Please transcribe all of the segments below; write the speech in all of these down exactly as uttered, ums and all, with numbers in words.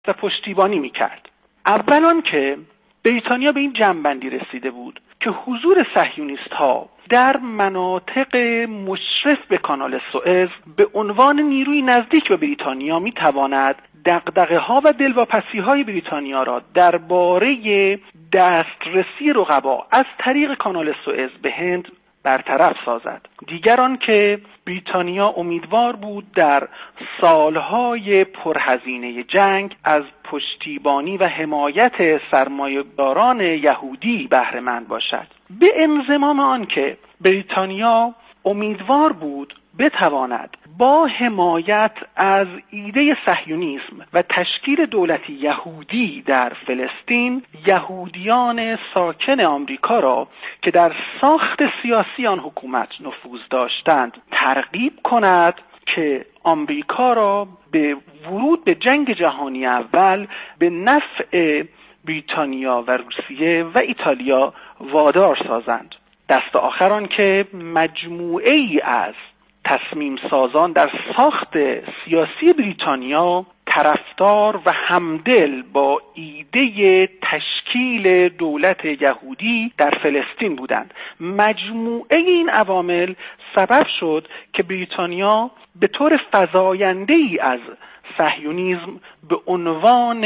و پشتیبانی میکرد. اولان که بریتانیا به این جنبندی رسیده بود که حضور صهیونیست ها در مناطق مشرف به کانال سوئز به عنوان نیروی نزدیک به بریتانیا میتواند دغدغه ها و دلواپسی های بریتانیا را درباره دسترسی رقبا از طریق کانال سوئز به هند برطرف سازد. دیگران که بریتانیا امیدوار بود در سالهای پرهزینه جنگ از پشتیبانی و حمایت سرمایه‌داران یهودی بهره مند باشد. به انضمام آن که بریتانیا امیدوار بود بتواند با حمایت از ایده صهیونیسم و تشکیل دولتی یهودی در فلسطین یهودیان ساکن آمریکا را که در ساخت سیاسی آن حکومت نفوذ داشتند ترغیب کند که آمریکا را به ورود به جنگ جهانی اول به نفع بریتانیا و روسیه و ایتالیا وادار سازند. دست آخران که مجموعه ای از تصمیم سازان در ساخت سیاسی بریتانیا طرفدار و همدل با ایده تشکیل دولت یهودی در فلسطین بودند. مجموعه این عوامل سبب شد که بریتانیا به طور فزاینده‌ای از صهیونیسم به عنوان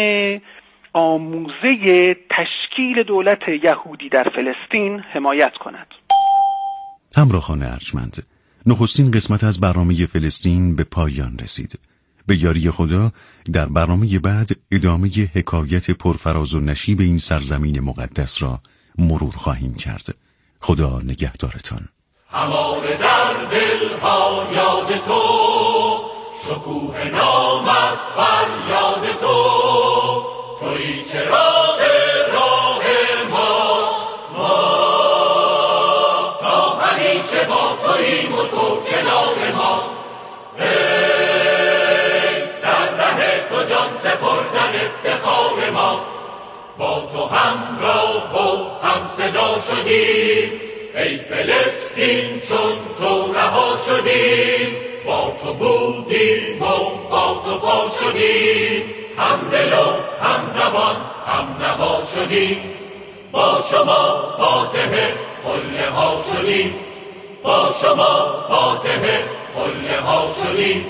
آموزه تشکیل دولت یهودی در فلسطین حمایت کند. همراهان ارجمند، نخستین قسمت از برنامه فلسطین به پایان رسید. به یاری خدا در برنامه بعد ادامه حکایت پرفراز و نشیب این سرزمین مقدس را مرور خواهیم کرد. خدا نگهدارتان. هماره در دلها یاد تو، شکوه نامت بر یاد تو، تویی چراغ راه ما، ما تا همیشه با توییم و تو کنار ما. ای در ره تو جان سپردن افتخار ما، با تو همراه و هم صدا شدیم. ای فلسطین چون تو رها شدیم، با تو بودیم و با تو پا شدیم. هم دل و هم زبان هم نوا شدیم، با شما فاتح قله ها شدیم، با شما فاتح قله ها شدیم.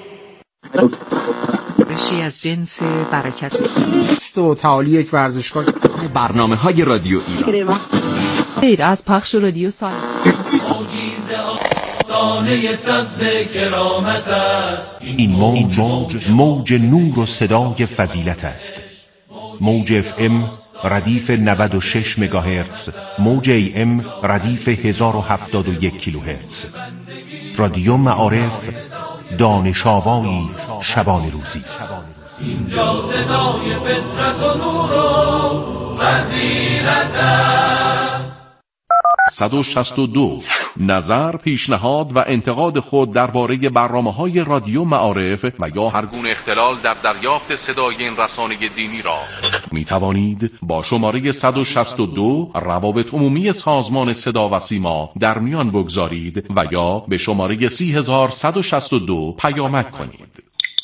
بشی از جنس برکت و تعالی یک ورزشگاه. برنامه های رادیو ایران غیر از پخش رادیو سال آستانه سبز کرامت است. این موج موج, موج نور و صدای فضیلت است. موج اف ام ردیف نود و شش مگاهرتز، موج ای ام ردیف هزار و هفتاد و یک کیلوهرتز. رادیو معارف، دانش آوایی شبان روزی. اینجا صدای فطرت و نور و فضیلت است. صد و شصت و دو. نظر، پیشنهاد و انتقاد خود درباره برنامه‌های رادیو معارف و یا هر گونه اختلال در دریافت صدای این رسانه دینی را می توانید با شماره صد و شصت و دو روابط عمومی سازمان صدا و سیما در میان بگذارید و یا به شماره سی هزار صد و شصت و دو پیامک کنید.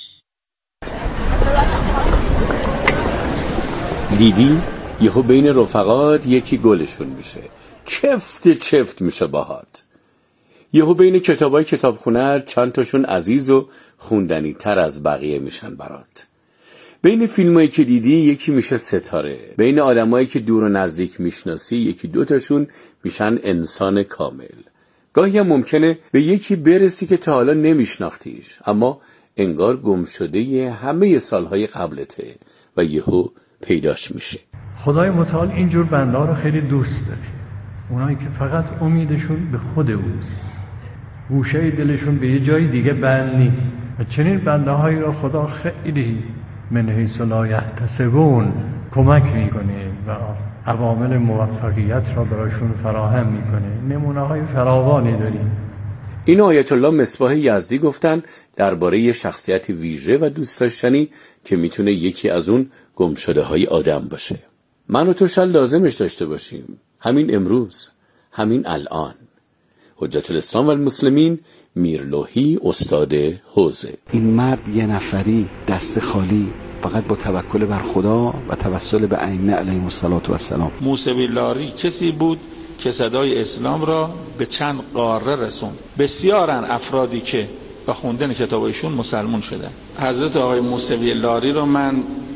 دیدی؟ یهو بین رفقات یکی گلشون میشه، چفت چفت میشه باهات. یهو بین کتابای کتابخونه چند تاشون عزیز و خوندنی تر از بقیه میشن برات. بین فیلمایی که دیدی یکی میشه ستاره. بین آدمایی که دور و نزدیک میشناسی یکی دوتاشون میشن انسان کامل. گاهی هم ممکنه به یکی برسی که تا حالا نمیشناختیش، اما انگار گم شده همه سالهای قبلته و یهو پیداش میشه. خدای متعال اینجور بنده رو خیلی دوست داره، اونایی که فقط امیدشون به خود اوست، گوشه دلشون به یه جای دیگه بند نیست. و چنین بنده هایی را خدا خیلی من حیث لا یحتسبون کمک میکنه و عوامل موفقیت را براشون فراهم میکنه. نمونه های فراوانی داریم. این آیت الله مصباح یزدی گفتن درباره شخصیت ویژه و دوست داشتنی که میتونه یکی از اون گمشده های آدم باشه. من و تو شاید لازمش داشته باشیم، همین امروز، همین الان. حجت الاسلام و المسلمین میرلوحی استاد حوزه. این مرد یه نفری دست خالی فقط با توکل بر خدا و توسل به ائمه علیهم السلام. موسوی لاری کسی بود که صدای اسلام را به چند قاره رسوند. بسیارن افرادی که با خوندن کتابایشون مسلمون شدن. حضرت آقای موسوی لاری رو من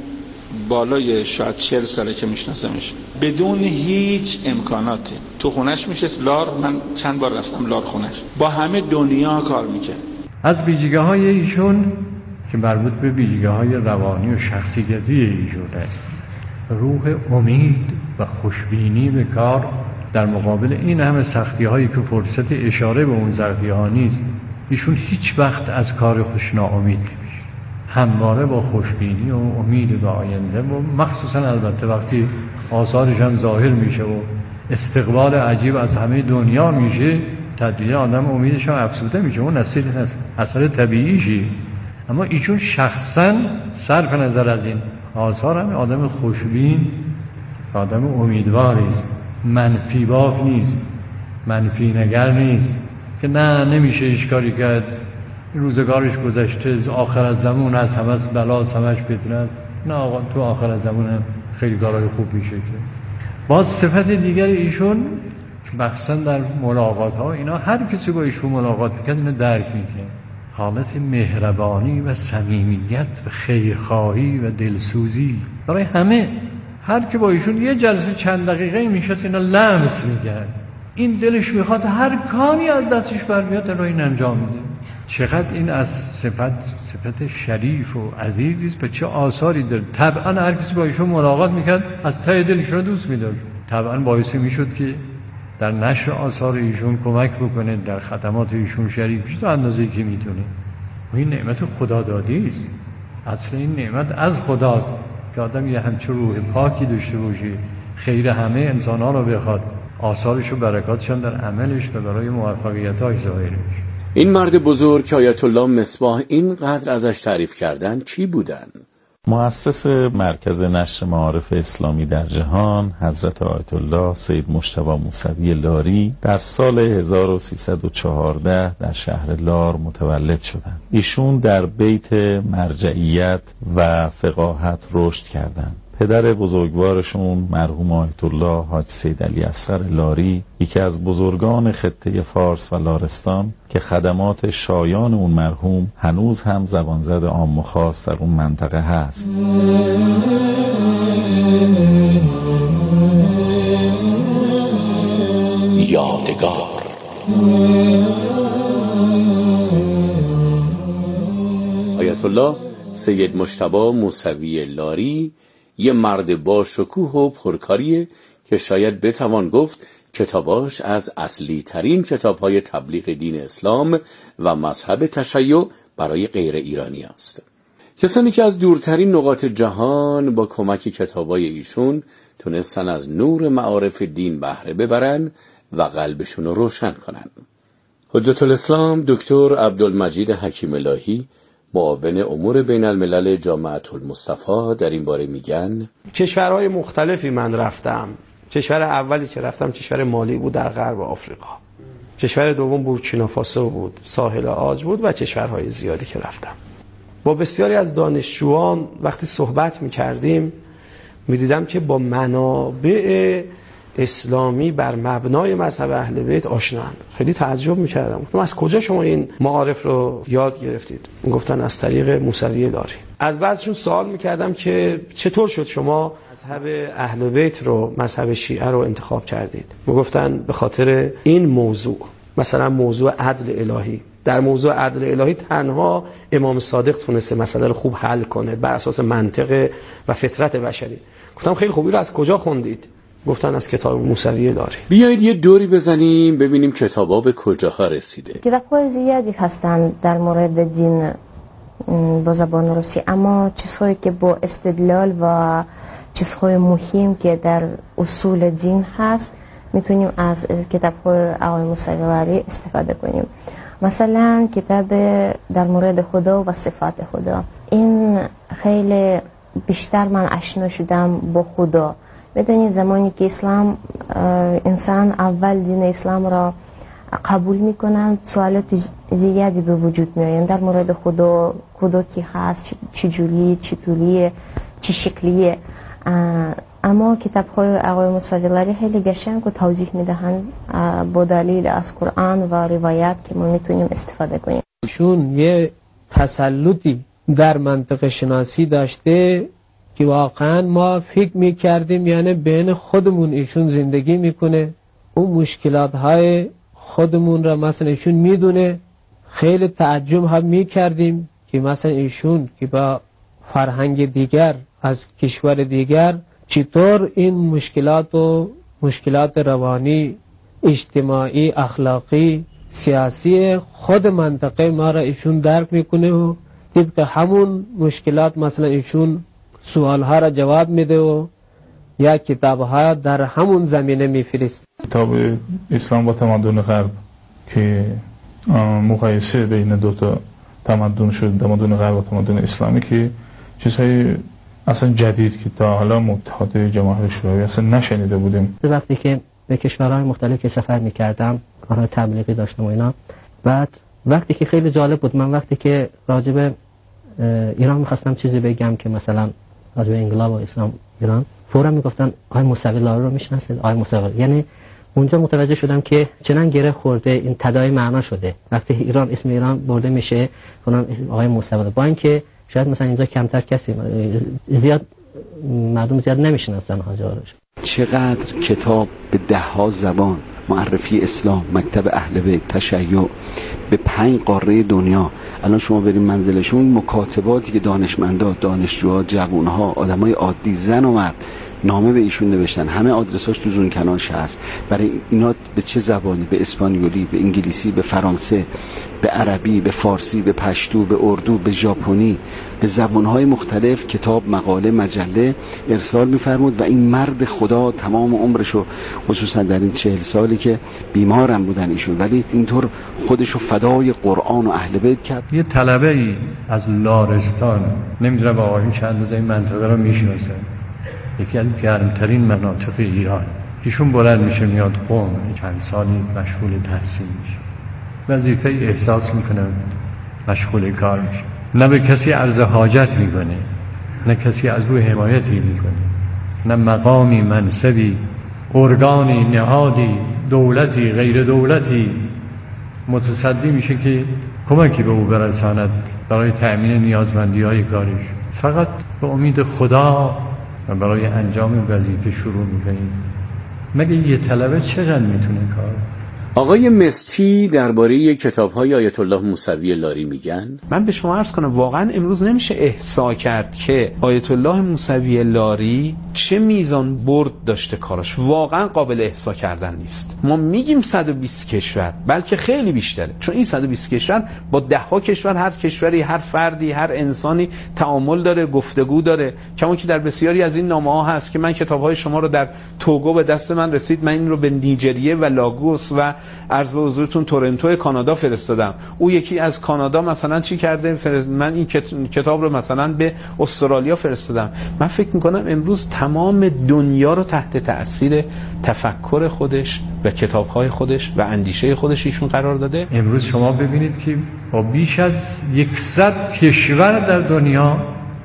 بالای شاید چهل ساله که میشناسمش، بدون هیچ امکاناتی تو خونش میشست لار. من چند بار رفتم لار خونش، با همه دنیا کار میکرد. از ویژگی های ایشون که مربوط به ویژگی های روانی و شخصیتی ایشون است، روح امید و خوشبینی به کار در مقابل این همه سختی هایی که فرصت اشاره به اون سختی ها نیست. ایشون هیچ وقت از کار خوش ناامید نمیشه، همواره با خوشبینی و امید به آینده و مخصوصا البته وقتی آثارش هم ظاهر میشه و استقبال عجیب از همه دنیا میشه، تدریجا آدم امیدش هم افزوده میشه. اون اصل اثر طبیعیشی. اما ایشون شخصا صرف نظر از این آثار هم آدم خوشبین، آدم امیدواری است، منفی باف نیست، منفی نگر نیست که نه نمیشه ایش کاری کرد، روزگارش گذشته، آخر از زمان هست، همه بلاست، همش فتنه. نه آقا، تو آخر از زمان هم خیلی کارهای خوب میشه. که باز صفت دیگر ایشون مخصوصا در ملاقات ها اینا، هر کسی با ایشون ملاقات میکرد اینو درک میکنه، حالت مهربانی و صمیمیت و خیرخواهی و دلسوزی برای همه. هر کی با ایشون یه جلسه چند دقیقه میشد اینا لمس میکرد، این دلش میخواد هر کاری از دستش برمیاد رو این انجام میده. چقدر این از صفت صفت شریف و عزیزی است و چه آثاری داره. طبعا هر کسی با ایشون ملاقات میکرد از ته دلش رو دوست می‌داشت. طبعا باعث میشد که در نشر آثار ایشون کمک بکنه، در خدمات ایشون شریک بشه تا اندازه‌ای که میتونه. و این نعمت خدا دادی است. اصل این نعمت از خداست که آدم یه همچون روح پاکی داشته باشه، خیر همه انسان‌ها رو بخواد، آثارش و برکاتش هم در عملش و برای موفقیت‌هاش ظاهر میشه. این مرد بزرگ که آیت الله مصباح اینقدر ازش تعریف کردن چی بودن؟ مؤسس مرکز نشر معارف اسلامی در جهان حضرت آیت الله سید مجتبی موسوی لاری در سال هزار و سیصد و چهارده در شهر لار متولد شدند. ایشون در بیت مرجعیت و فقاهت رشد کردند. پدر بزرگوارشون مرحوم آیت الله حاج سید علی اصغر لاری، یکی از بزرگان خطه فارس و لارستان که خدمات شایان اون مرحوم هنوز هم زبانزد عام و خاص در اون منطقه هست. یادگار آیت الله سید مجتبی موسوی لاری یه مرد با شکوه و پرکاریه که شاید بتوان گفت کتاباش از اصلی ترین کتابهای تبلیغ دین اسلام و مذهب تشیع برای غیر ایرانی است. کسانی که از دورترین نقاط جهان با کمک کتابای ایشون تونستن از نور معارف دین بهره ببرن و قلبشون رو روشن کنن. حجت الاسلام دکتر عبدالمجید حکیم الهی، معاون امور بین الملل جامعة المصطفى، در این باره میگن کشورهای مختلفی من رفتم. کشور اولی که رفتم کشور مالی بود در غرب آفریقا. کشور دوم بورکینافاسو بود، ساحل عاج بود و کشورهای زیادی که رفتم. با بسیاری از دانشجویان وقتی صحبت میکردیم میدیدم که با منابع اسلامی بر مبنای مذهب اهل بیت آشناند. خیلی تعجب میکردم، گفتم از کجا شما این معارف رو یاد گرفتید؟ گفتن از طریق موسوی لاری. از بعضشون سوال میکردم که چطور شد شما مذهب اهل بیت رو، مذهب شیعه رو انتخاب کردید؟ میگفتن به خاطر این موضوع، مثلا موضوع عدل الهی. در موضوع عدل الهی تنها امام صادق تونسته مسئله رو خوب حل کنه بر اساس منطق و فطرت بشری. گفتم خیلی خوبی رو از کجا خوندید؟ گفتن از کتاب موسوی لاری. بیایید یه دوری بزنیم ببینیم کتابا به کجاها رسیده. کتاب‌های زیادی هستند در مورد دین با زبان روسی، اما چیزهایی که با استدلال و چیزهای مهم که در اصول دین هست میتونیم از کتاب‌های آقای موسوی لاری استفاده کنیم. مثلا کتاب در مورد خدا و صفات خدا، این خیلی بیشتر من آشنا شدم با خدا. بدونید زمانی که اسلام انسان اول دین اسلام را قبول میکنند، سوالات زیادی به وجود میآین در مورد خدا، خدا کی هست، چی جوری، چی طولیه، چی شکلیه. اما کتاب های آقای موسوی لاری خیلی قشنگ و توضیح میدهند با دلیل از قرآن و روایات که ما میتونیم استفاده کنیم. ایشون یه تسلطی در منطقه شناسی داشته که واقعا ما فکر میکردیم یعنی بین خودمون ایشون زندگی میکنه، اون مشکلات های خودمون را مثلا ایشون میدونه. خیلی تعجب هم میکردیم که مثلا ایشون که با فرهنگ دیگر از کشور دیگر چطور این مشکلات و مشکلات روانی، اجتماعی، اخلاقی، سیاسی خود منطقه ما را ایشون درک میکنه و طبق همون مشکلات مثلا ایشون سوالها را جواب میده و یا کتابها در همون زمینه میفرست. کتاب اسلام با تمدن غرب که مقایسه بین دو تا تمدن شد، تمدن غرب و تمدن اسلامی، که چیزهای اصلا جدید که تا حالا متحد جماهیر شوروی اصلا نشنیده بودیم. وقتی که به کشورهای مختلف که سفر میکردم، کارهای تبلیغی داشتم و اینا، بعد وقتی که خیلی جالب بود، من وقتی که راجع به ایران میخواستم چیزی بگم که مثلا راجع به انقلاب و اسلام ایران، فورا میگفتن آقای موسوی لاری رو میشناسید؟ آقای موسوی، یعنی اونجا متوجه شدم که چنان گره خورده، این تداعی معنا شده. وقتی ایران اسم ایران برده میشه فلان آقای موسوی، با اینکه شاید مثلا اینجا کمتر کسی زیاد مردم زیاد نمیشناسن حاجارش. چقدر کتاب به ده ها زبان، معرفی اسلام، مکتب اهل بیت، تشیع، به پنج قاره دنیا. الان شما بریم منزلشون، مکاتباتی که دانشمندا، دانشجوها، جوانها، آدمای عادی، زن و مرد نامه به ایشون نوشتن. همه آدرساش تو زون کناش هست. برای اینا به چه زبانی؟ به اسپانیولی، به انگلیسی، به فرانسه، به عربی، به فارسی، به پشتو، به اردو، به ژاپنی، به زبانهای مختلف کتاب، مقاله، مجله ارسال می‌فرمود. و این مرد خدا تمام عمرشو، خصوصا در این چهل سالی که بیمارم بودن ایشون، ولی اینطور خودشو فدای قرآن و اهل بیت کرد. یه طلبه‌ای از لارستان، نمی‌دونم آقایون چند اندازه این منطقه رو میشناسن، یکی از گرمترین مناطق ایران، ایشون بلند میشه میاد قم، چند سالی مشغول تحصیل میشه، وظیفه احساس میکنه مشغول کار میشه، نه به کسی عرض حاجت میکنه، نه کسی از او حمایتی میکنه، نه مقامی، منصبی، ارگانی، نهادی، دولتی، غیر دولتی متصدی میشه که کمکی به او برساند برای تأمین نیازمندی های کارش. فقط به امید خدا و برای انجام وظیفه شروع میکنیم. مگه یه طلبه چقدر میتونه کار؟ آقای مستی درباره کتاب‌های آیت الله موسوی لاری میگن. من به شما عرض کنم واقعا امروز نمیشه احصا کرد که آیت الله موسوی لاری چه میزان برد داشته کاراش، واقعا قابل احصا کردن نیست. ما میگیم صد و بیست کشور، بلکه خیلی بیشتره، چون این صد و بیست کشور با ده ها کشور، هر کشوری، هر فردی، هر انسانی تعامل داره، گفتگو داره. کما که در بسیاری از این نامه‌ها هست که من کتاب‌های شما رو در توگو به دست من رسید، من این رو به نیجریه و لاگوس و عرض به حضورتون تورنتو کانادا فرستادم. او یکی از کانادا مثلا چی کرده، من این کتاب رو مثلا به استرالیا فرستادم. من فکر میکنم امروز تمام دنیا رو تحت تأثیر تفکر خودش و کتاب‌های خودش و اندیشه خودش ایشون قرار داده. امروز شما ببینید که با بیش از صد کشور در دنیا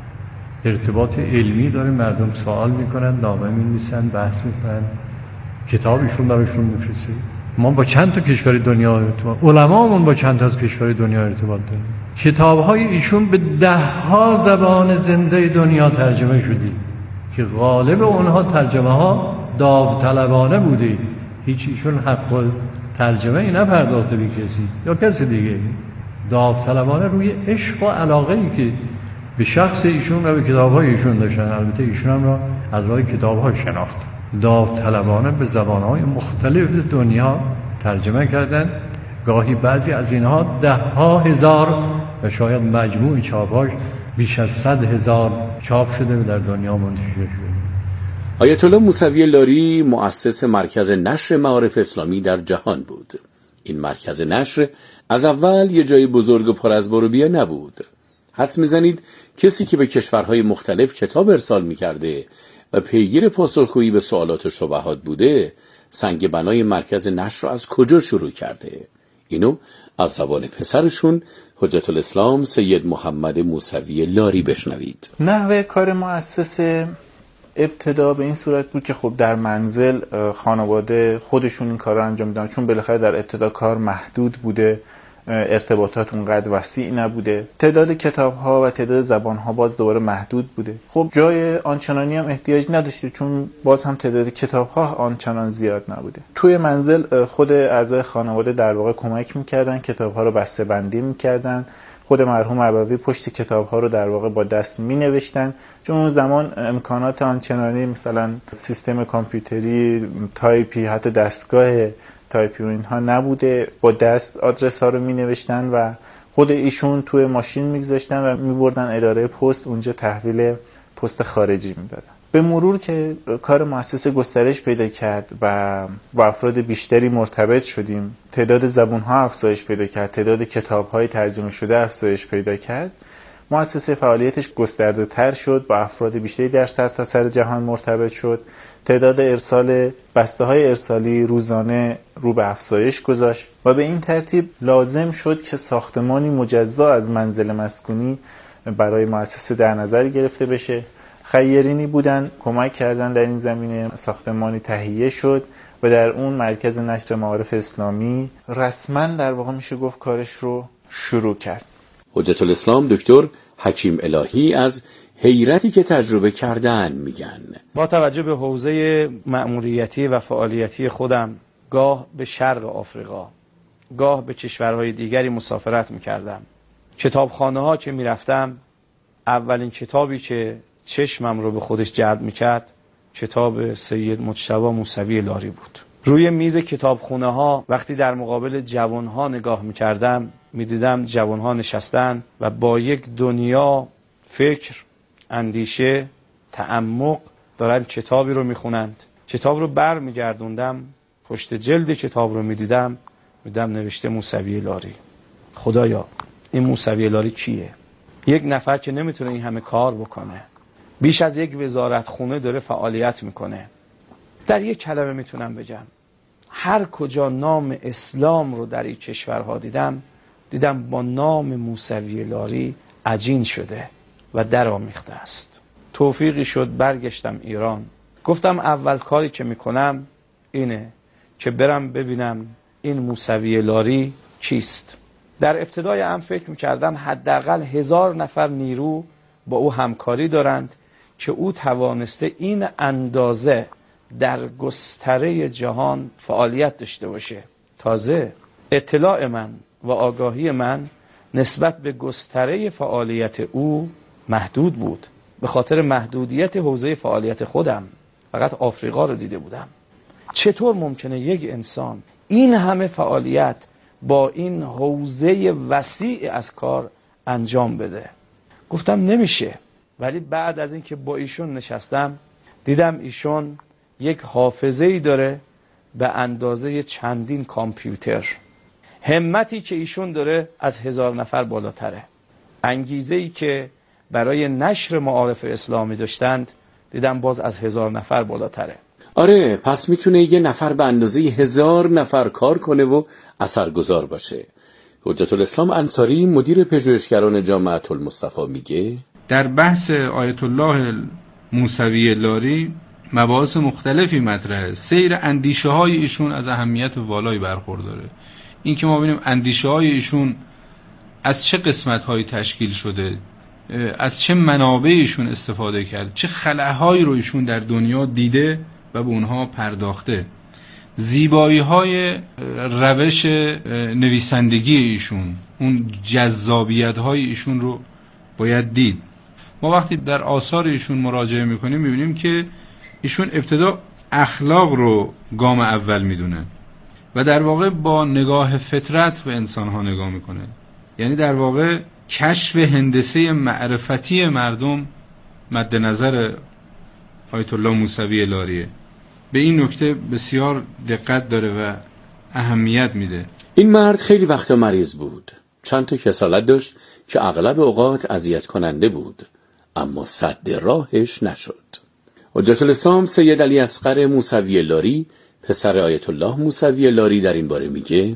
ارتباط علمی داره، مردم سوال میکنن، نامه می‌نویسن، بحث میکنن، کتاب ایشون براشون میفرسته. ما با چند تا کشور دنیا ارتباط، علمامون با چند تا از کشور دنیا ارتباط داریم. کتاب‌های ایشون به ده ها زبان زنده دنیا ترجمه شده که غالب اونها ترجمه ها داوطلبانه بوده، هیچ ایشون حق ترجمه ای نپرداخته به کسی یا کسی دیگه، داوطلبانه روی عشق و علاقه ای که به شخص ایشون و به کتاب‌های ایشون داشتن. البته ایشون هم را از راه کتاب‌ها شناختن، داوطلبانه به زبان‌های مختلف دنیا ترجمه کردن. گاهی بعضی از اینها ده ها هزار و شاید مجموع چاپاش بیش از صد هزار چاپ شده و در دنیا منتشر شده. آیت الله موسوی لاری مؤسس مرکز نشر معارف اسلامی در جهان بود. این مرکز نشر از اول یه جای بزرگ و پر از برو بیا نبود. حدس میزنید کسی که به کشورهای مختلف کتاب ارسال میکرده و پیگیر پاسخگویی به سوالات و شبهات بوده، سنگ بنای مرکز نشر را از کجا شروع کرده؟ اینو از زبان پسرشون حجت الاسلام سید محمد موسوی لاری بشنوید. نحوه کار مؤسسه ابتدا به این صورت بود که خب در منزل خانواده خودشون این کار رو انجام میدن، چون بالاخره در ابتدا کار محدود بوده، ارتباطات اونقدر وسیع نبوده، تعداد کتاب ها و تعداد زبان ها باز دوباره محدود بوده. خب جای آنچنانی هم احتیاج نداشته، چون باز هم تعداد کتاب ها آنچنان زیاد نبوده. توی منزل خود اعضای خانواده در واقع کمک میکردن، کتاب ها رو بسته بندی میکردن، خود مرحوم ابوی پشت کتاب ها رو در واقع با دست می نوشتن، چون اون زمان امکانات آنچنانی مثلا سیستم کامپیوتری، تایپی، حتی دستگاه تایپی و اینها نبوده. با دست آدرس ها رو می نوشتن و خود ایشون توی ماشین می گذاشتن و می بردن اداره پست، اونجا تحویل پست خارجی می دادن. به مرور که کار مؤسسه گسترش پیدا کرد و با افراد بیشتری مرتبط شدیم، تعداد زبان‌ها افزایش پیدا کرد، تعداد کتاب‌های ترجمه شده افزایش پیدا کرد، مؤسسه فعالیتش گسترده‌تر شد، با افراد بیشتری در سرتاسر جهان مرتبط شد، تعداد ارسال بسته‌های ارسالی روزانه رو به افزایش گذاشت و به این ترتیب لازم شد که ساختمانی مجزا از منزل مسکونی برای مؤسسه در نظر گرفته بشه. خیرینی بودن، کمک کردن در این زمینه، ساختمانی تهیه شد و در اون مرکز نشر معارف اسلامی رسما در واقع میشه گفت کارش رو شروع کرد. حجت الاسلام دکتر حکیم الهی از حیرتی که تجربه کردن میگن. با توجه به حوزه مأموریتی و فعالیتی خودم گاه به شرق آفریقا، گاه به کشورهای دیگری مسافرت میکردم. کتابخانه ها که میرفتم، اولین کتابی که چشمم رو به خودش جلب میکرد کتاب سید مجتبی موسوی لاری بود. روی میز کتابخونه ها وقتی در مقابل جوان ها نگاه میکردم، میدیدم جوان ها نشستن و با یک دنیا فکر، اندیشه، تعمق دارن کتابی رو میخونند. کتاب رو بر میگردوندم، پشت جلد کتاب رو میدیدم، میدیدم نوشته موسوی لاری. خدایا این موسوی لاری کیه؟ یک نفر که نمیتونه این همه کار بکنه، بیش از یک وزارت خونه داره فعالیت میکنه. در یک کلمه میتونم بگم هر کجا نام اسلام رو در این کشورها دیدم، دیدم با نام موسوی لاری عجین شده و در آمیخته است. توفیقی شد برگشتم ایران. گفتم اول کاری که میکنم اینه که برم ببینم این موسوی لاری کیست. در ابتدای هم فکر میکردم حداقل هزار نفر نیرو با او همکاری دارند که او توانسته این اندازه در گستره جهان فعالیت داشته باشه. تازه اطلاع من و آگاهی من نسبت به گستره فعالیت او محدود بود، به خاطر محدودیت حوزه فعالیت خودم فقط آفریقا رو دیده بودم. چطور ممکنه یک انسان این همه فعالیت با این حوزه وسیع از کار انجام بده؟ گفتم نمیشه. ولی بعد از این که با ایشون نشستم دیدم ایشون یک حافظه‌ای داره به اندازه چندین کامپیوتر. همتی که ایشون داره از هزار نفر بالاتره. انگیزه‌ای که برای نشر معارف اسلامی داشتند دیدم باز از هزار نفر بالاتره. آره، پس میتونه یه نفر به اندازه هزار نفر کار کنه و اثرگذار باشه. حجت الاسلام انصاری مدیر پژوهشگران جامعه المصطفی میگه در بحث آیت الله موسوی لاری مباحث مختلفی مطرحه. سیر اندیشه های ایشون از اهمیت والایی برخورداره. این که ما ببینیم اندیشه های ایشون از چه قسمت هایی تشکیل شده، از چه منابع ایشون استفاده کرد، چه خلاهایی رو ایشون در دنیا دیده و به اونها پرداخته، زیبایی های روش نویسندگی ایشون، اون جذابیت های ایشون رو باید دید. ما وقتی در آثار ایشون مراجعه میکنیم میبینیم که ایشون ابتدا اخلاق رو گام اول میدونه و در واقع با نگاه فطرت به انسان ها نگاه میکنه. یعنی در واقع کشف هندسه معرفتی مردم مد نظر آیت الله موسوی لاریه. به این نکته بسیار دقت داره و اهمیت میده. این مرد خیلی وقتا مریض بود، چند تا کسالت داشت که اغلب اوقات اذیت کننده بود، اما سد راهش نشد. حجت الاسلام سید علی اصغر موسوی لاری پسر آیت الله موسوی لاری در این باره میگه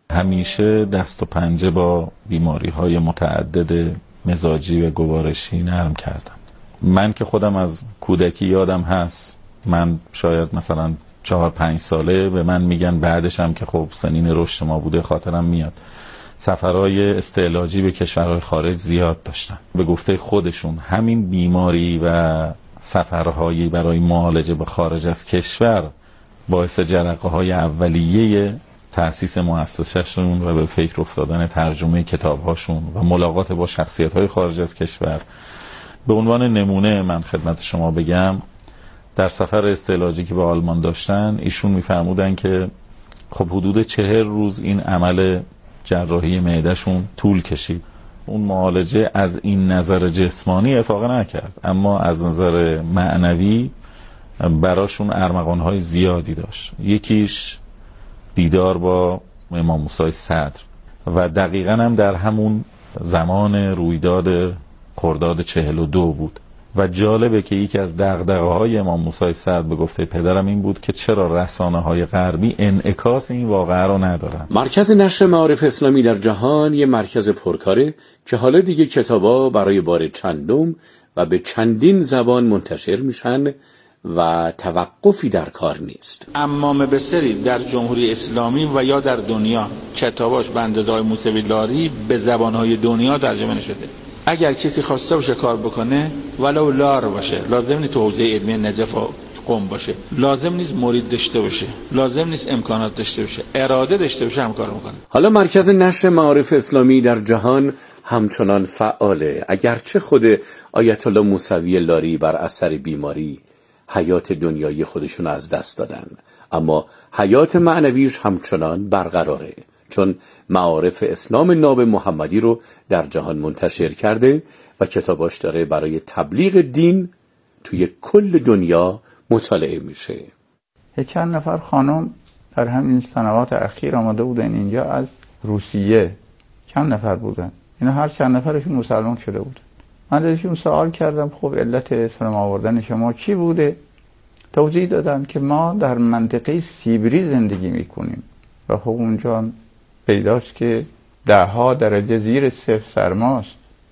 همیشه دست و پنجه با بیماری های متعدد مزاجی و گوارشی نرم کردم. من که خودم از کودکی یادم هست، من شاید مثلا چهار پنج ساله به من میگن، بعدش هم که خب سنین رشد ما بوده خاطرم میاد، سفرهای استعلاجی به کشورهای خارج زیاد داشتن. به گفته خودشون همین بیماری و سفرهایی برای معالجه به خارج از کشور باعث جرقه های اولیه تأسیس مؤسسه‌شون و به فکر افتادن ترجمه کتاب‌هاشون و ملاقات با شخصیت‌های خارج از کشور. به عنوان نمونه من خدمت شما بگم، در سفر استعلاجی که به آلمان داشتن، ایشون می‌فرمودن که خب حدود چهل روز این عمل جراحی معده‌شون طول کشید. اون معالجه از این نظر جسمانی افاقه نکرد، اما از نظر معنوی براشون ارمغان‌های زیادی داشت. یکیش دیدار با امام موسی صدر و دقیقاً هم در همون زمان رویداد خرداد چهل و دو بود. و جالبه که یکی از دغدغه‌های امام موسی صدر به گفته پدرم این بود که چرا رسانه‌های غربی انعکاس این واقعه رو ندارن. مرکز نشر معارف اسلامی در جهان یه مرکز پرکاره که حالا دیگه کتابا برای بار چندم و به چندین زبان منتشر میشن و توقفی در کار نیست. امام بسری در جمهوری اسلامی و یا در دنیا کتاباش به اندازه های موسوی لاری به زبانهای دنیا ترجمه نشده. اگر کسی خواسته باشه کار بکنه ولو لار باشه، لازم نیست تو حوزه علمی نجف و قم باشه، لازم نیست مرید داشته باشه، لازم نیست امکانات داشته باشه، اراده داشته باشه، هم کار میکنه. حالا مرکز نشر معارف اسلامی در جهان همچنان فعاله، اگرچه خود آیت الله موسوی لاری بر اثر بیماری حیات دنیایی خودشون از دست دادن، اما حیات معنویش همچنان برقراره، چون معارف اسلام ناب محمدی رو در جهان منتشر کرده و کتاباش داره برای تبلیغ دین توی کل دنیا مطالعه میشه. چند نفر خانم در همین سنوات اخیر آمده بودن اینجا از روسیه، چند نفر بودن، اینا هر چند نفرشون مسلمان شده بودن. من ازشون سوال کردم خب علت اسلام آوردن شما چی بوده؟ توضیح دادن که ما در منطقه سیبری زندگی میکنیم و خب اونجا پیداست که ده ها درجه زیر صفر سرماست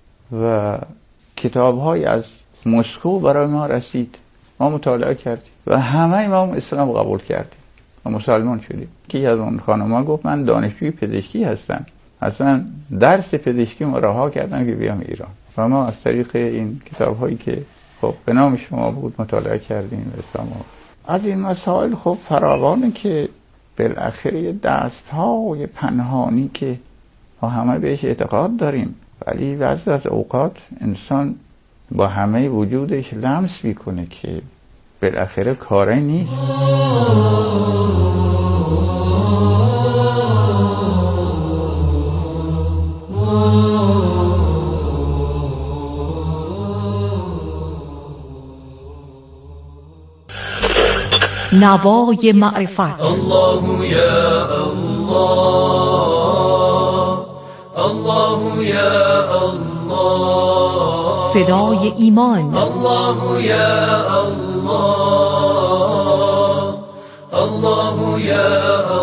و کتاب‌های از مسکو برای ما رسید، ما مطالعه کردیم و همه ما اسلام قبول کردیم و مسلمان شدیم. یکی از اون خانم‌ها گفت من دانشجوی پزشکی هستم، اصلا درس پزشکی ما رها کردم که بیام ایران و ما از طریق این کتاب‌هایی که خب به نام شما بود مطالعه کردیم اسلام. از این مسائل خب فراوانه که بالاخره دست‌های پنهانی که ما همه بهش اعتقاد داریم، ولی بعضی از اوقات انسان با همه وجودش لمس میکنه که بالاخره کاری نیست. نوای معرفت. الله یا الله، الله یا الله، صدای ایمان. الله یا الله، الله یا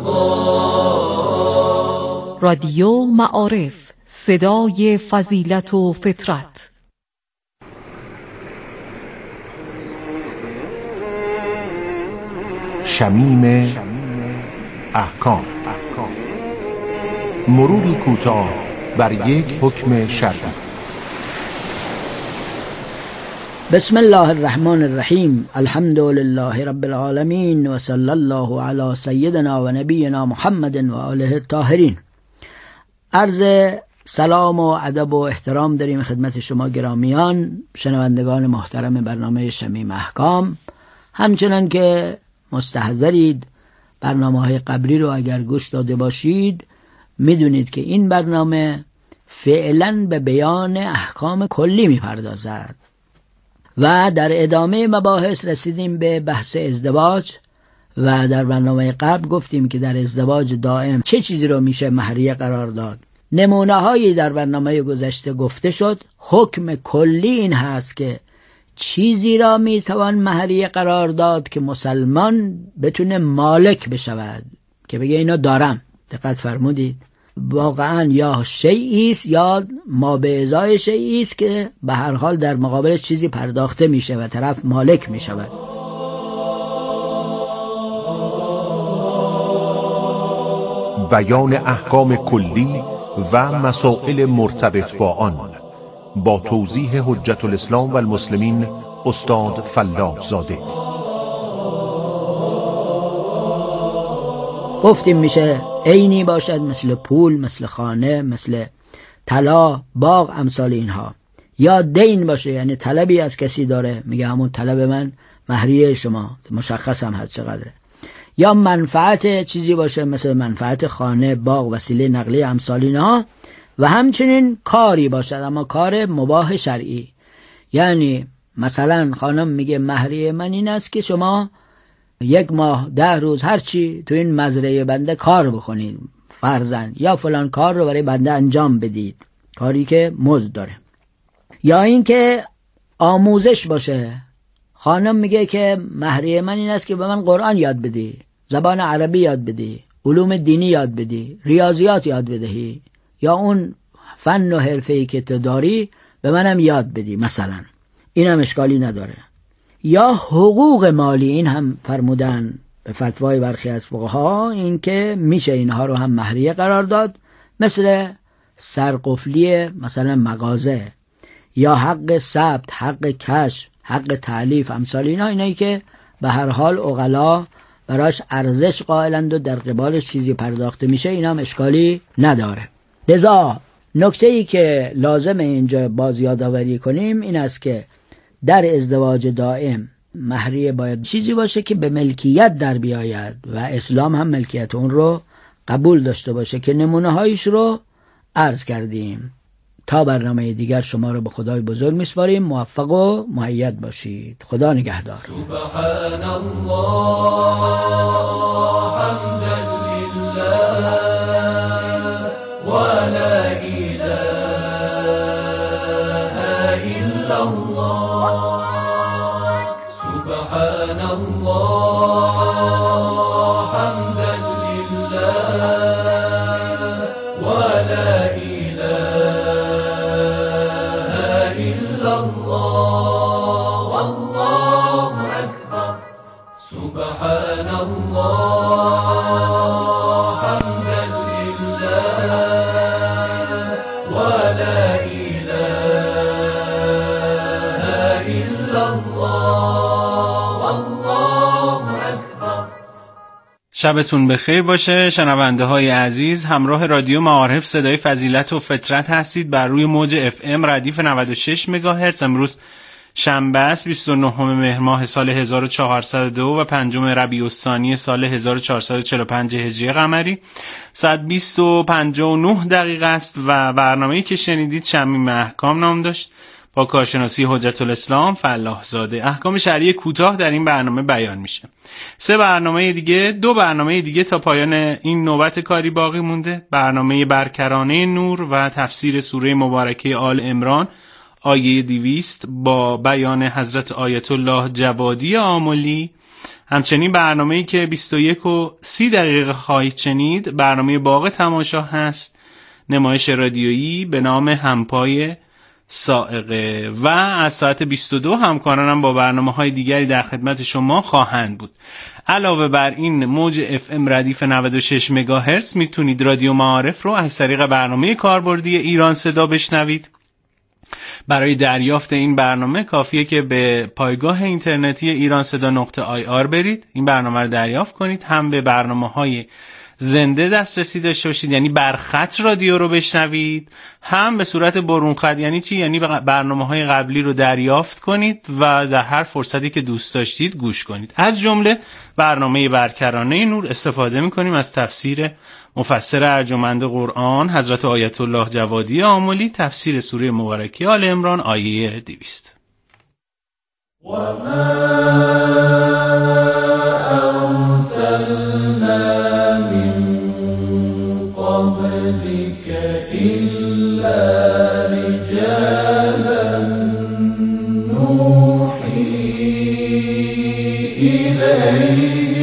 الله. رادیو معارف، صدای فضیلت و فطرت. شمیم احکام، مروری کوتاه بر یک حکم شرعی. بسم الله الرحمن الرحیم، الحمد لله رب العالمین و صلی الله علی سیدنا و نبینا محمد و آله الطاهرین. عرض سلام و ادب و احترام داریم خدمت شما گرامیان شنوندگان محترم برنامه شمیم احکام. همچنان که مستحضرید برنامه‌های قبلی رو اگر گوش داده باشید میدونید که این برنامه فعلا به بیان احکام کلی میپردازد و در ادامه مباحث رسیدیم به بحث ازدواج و در برنامه قبل گفتیم که در ازدواج دائم چه چیزی رو میشه مهریه قرار داد. نمونه هایی در برنامه گذشته گفته شد. حکم کلی این هست که چیزی را میتوان مهریه قرار داد که مسلمان بتونه مالک بشود، که بگه اینا دارم. دقت فرمودید؟ واقعا یا شیئی است یا ما به ازای شیئی است که به هر حال در مقابل چیزی پرداخته میشه و طرف مالک میشود. بیان احکام کلی و مسائل مرتبط با آن با توضیح حجت الاسلام و المسلمین استاد فلاح زاده. گفتیم میشه عینی باشد، مثل پول، مثل خانه، مثل طلا، باغ، امثال اینها. یا دین باشه، یعنی طلبی از کسی داره، میگه همون طلب من مهریه شما، مشخص هم هست چقدره. یا منفعت چیزی باشه، مثل منفعت خانه، باغ، وسیله نقلیه، امثال اینها. و همچنین کاری باشد، اما کار مباح شرعی. یعنی مثلا خانم میگه مهریه من این است که شما یک ماه ده روز هرچی تو این مزرعه بنده کار بکنید فرضاً، یا فلان کار رو برای بنده انجام بدید، کاری که مزد داره. یا اینکه آموزش باشه، خانم میگه که مهریه من این است که به من قرآن یاد بدی، زبان عربی یاد بدی، علوم دینی یاد بدی، ریاضیات یاد بدهی، یا اون فن و حرفه‌ای که تو داری به منم یاد بدی مثلا. این هم اشکالی نداره. یا حقوق مالی، این هم فرمودن به فتوای برخی از فقها، این که میشه اینها رو هم مهریه قرار داد، مثل سرقفلی مثلا مغازه، یا حق ثبت، حق کشف، حق تألیف، امثال اینا، اینایی که به هر حال عقلا براش ارزش قائلند و در قبالش چیزی پرداخته میشه، این هم اشکالی نداره. لذا نکته‌ای که لازم اینجا باز یادآوری کنیم این است که در ازدواج دائم مهریه باید چیزی باشه که به ملکیت در بیاید و اسلام هم ملکیت اون رو قبول داشته باشه، که نمونه هایش رو عرض کردیم. تا برنامه دیگر شما رو به خدای بزرگ میسپاریم. موفق و مؤید باشید. خدا نگهدار. سبحان الله حمدا لله و لا اله الا الله. سبحان الله حمدا لله و لا سبحان الله حمدا لله و لا اله الا الله والله اکبر. شبتون بخیر باشه شنونده های عزیز. همراه رادیو معارف صدای فضیلت و فطرت هستید بر روی موج اف ام ردیف نود و شش مگاهرتز. امروز شنبه است، بیست و نهم مهر ماه سال هزار و چهارصد و دو و پنجم ربیع الثانی سال هزار و چهارصد و چهل و پنج هجری قمری. ساعت بیست و پنجاه و نه دقیقه است و برنامه‌ای که شنیدید شمیم احکام نام داشت با کارشناسی حجت الاسلام فلاح زاده. احکام شرعی کوتاه در این برنامه بیان میشه. سه برنامه دیگه دو برنامه دیگه تا پایان این نوبت کاری باقی مونده. برنامه برکرانه نور و تفسیر سوره مبارکه آل عمران آیه دویست با بیان حضرت آیت الله جوادی آملی. همچنین برنامه‌ای که بیست و یک و سی دقیقه خواهید شنید برنامه باغ تماشا هست، نمایش رادیویی به نام همپای سائقه. و از ساعت بیست و دو همکارانم با برنامه‌های دیگری در خدمت شما خواهند بود. علاوه بر این موج اف ام ردیف نود و شش مگاهرتز میتونید رادیو معارف رو از طریق برنامه کاربردی ایران صدا بشنوید. برای دریافت این برنامه کافیه که به پایگاه اینترنتی ایران صدا نقطه آی آر برید، این برنامه رو دریافت کنید. هم به برنامه‌های زنده دسترسی داشته باشید، یعنی برخط رادیو رو بشنوید، هم به صورت برون خط. یعنی چی؟ یعنی برنامه‌های قبلی رو دریافت کنید و در هر فرصتی که دوست داشتید گوش کنید. از جمله برنامه برکرانه نور استفاده می‌کنیم از تفسیر مفسر ارجمند قرآن حضرت آیت الله جوادی آملی، تفسیر سوره مبارکه آل عمران آیه دویست. و ما ارسلنا من قبلك الا رجالا نوحی الیهم